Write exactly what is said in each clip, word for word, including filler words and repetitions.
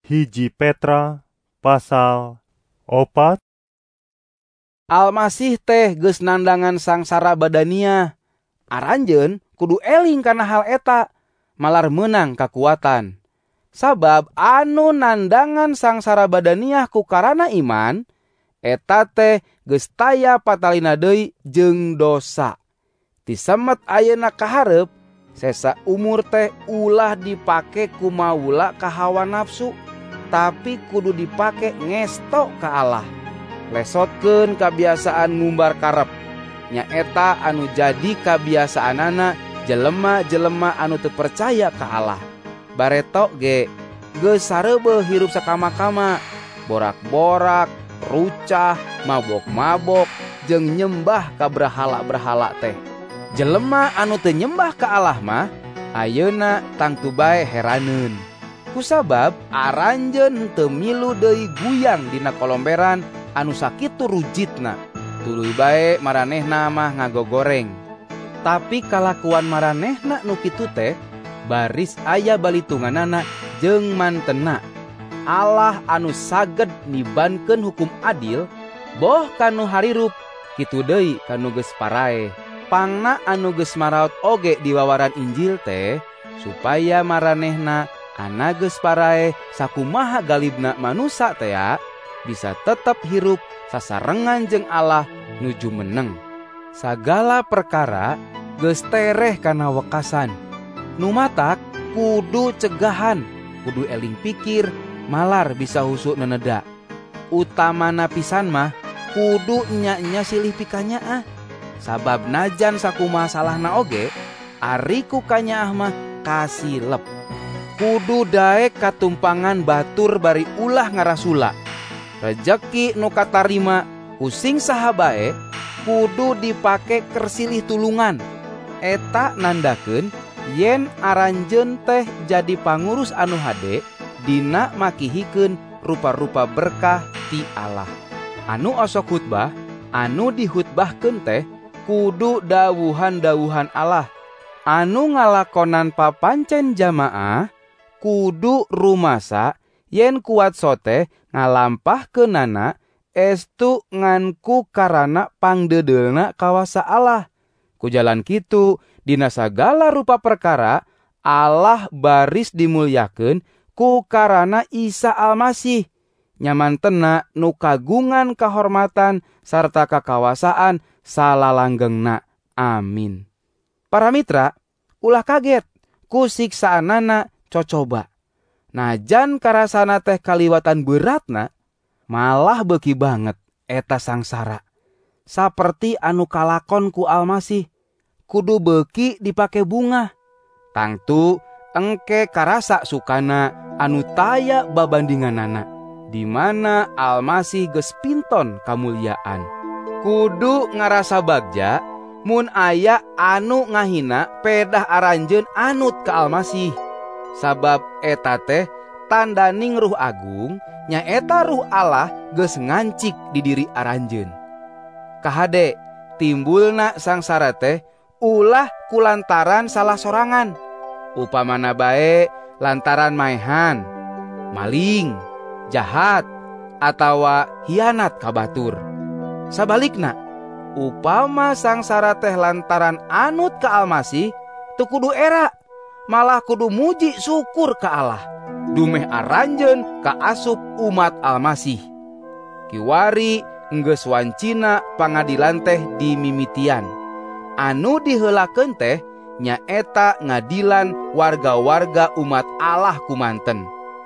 Hiji Petra pasal opat. Almasih teh geus nandangan sangsara badania. Aranjeun kudu eling kana hal eta, malar meunang kakuatan. Sabab anu nandangan sangsara badaniah ku karana iman, eta teh geus taya patalina deui jeung dosa. Tisemet ayeuna kaharep, sesa umur teh ulah dipake kumaula ka hawa nafsu, tapi kudu dipake ngesto ka Allah. Lesotkeun kabiasaan ngumbar karep, nyaeta anu jadi kabiasaanana jelema-jelema anu teu percaya ka Allah. Bareto ge geus sareubeuh hirup sakama-kama, borak-borak, rucah, mabok-mabok, jeung nyembah ka berhala-berhala teh. Jelema anu teu nyembah ka Allah mah ayeuna tangtu bae heraneun. Kusabab aranjeun henteu milu deui guyang dina kolomberan anu sakitu rujitna. Tuluy bae maranehna mah ngagogoreng. Tapi kalakuan maranehna nu kitu teh baris aya balitunganana jeung mantenna. Allah anu saged nibankeun hukum adil boh kanu harirup, kitu deui kanu geus parae. Pangna anu geus maraot oge di wawaran Injil teh supaya maranehna ana geus parae sakumaha galibna manusa teh bisa tetep hirup sasarengan jeung Allah nuju meneng. Sagala perkara geus tereh kana wekasan. Nu matak kudu cegahan, kudu eling pikir, malar bisa husu neneda. Utamana pisan mah kudu nya-nya silih pikanyaah. Sabab najan sakumaha salahna oge, ari ku kanyaah mah kasilep. Kudu daek katumpangan batur bari ulah ngarasula. Rejeki nu katarima pusing saha bae kudu dipake kersilih tulungan. Eta nandakeun yen aranjeun teh jadi pangurus anu hade dina makihikeun rupa-rupa berkah ti Allah. Anu osok khutbah, anu dihutbahkeun teh kudu dawuhan-dawuhan Allah. Anu ngalakonan papancen jamaah kudu rumasa yen kuat sote ngalampahkeunana estu nganku karana pangdeudeulna kawasa Allah. Ku jalan kitu dina sagala rupa perkara Allah baris dimulyakeun ku karana Isa Almasih. Nyamantena nu kagungan kahormatan sarta kakawasaan salalanggengna. Amin. Para mitra, ulah kaget ku siksaanana cocoba. Najan karasana teh kaliwatan beratna, malah beuki banget eta sangsara. Saperti anu kalakon ku Almasih, kudu beuki dipake bunga. Tangtu engke karasa sukana anu taya babandinganana, di mana Almasih geus pinton kamulyaan. Kudu ngarasa bagja mun aya anu ngahina pedah aranjeun anut ka Almasih. Sabab eta teh tandaning Ruh Agung, nyaeta Ruh Allah geus ngancik di diri aranjeun. Kahade timbulna sangsara teh ulah kulantaran salah sorangan. Upamana bae lantaran maehan, maling, jahat, atawa hianat ka batur. Sabalikna, upama sangsara teh lantaran anut ka Almasih, teu kudu era, malah kudu muji syukur ka Allah. Dumeh aranjeun ka asup umat Almasih. Kiwari enggeus wancina pangadilan teh dimimitian. Anu diheulakeun teh nyaeta ngadilan warga-warga umat Allah kumanten.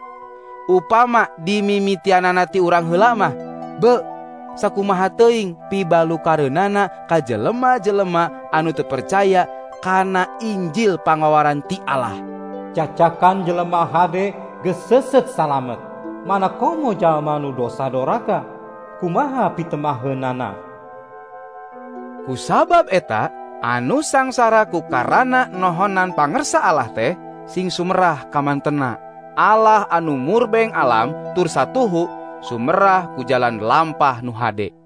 Upama dimimitianana ti urang heula mah, be sakumaha teuing pibalukareunana ka jelema-jelema anu teu percaya kana Injil pangawaran ti Allah. Cacakan jelema hade geus seuseut salamet. Mana komo jalma nu dosa doraka, kumaha pitemaheunana. Kusabab eta anu sangsara ku karana nohonan pangersa Allah teh sing sumerah kamantena. Allah anu murbeng alam tur satuhu sumerah ku jalan lampah nu hade.